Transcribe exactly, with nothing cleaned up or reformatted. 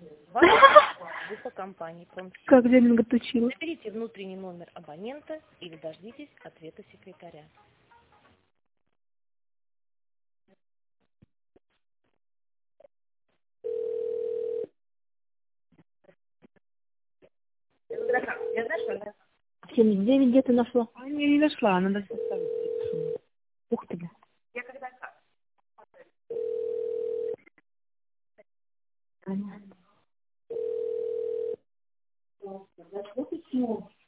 Вам группа компании «Промсвязь». Как Леминг отучила. Наберите внутренний номер абонента или дождитесь ответа секретаря. Я знаю, что она... семьдесят девять где ты нашла? А, я не нашла, она даже составить. Ух ты. Я когда... Понятно.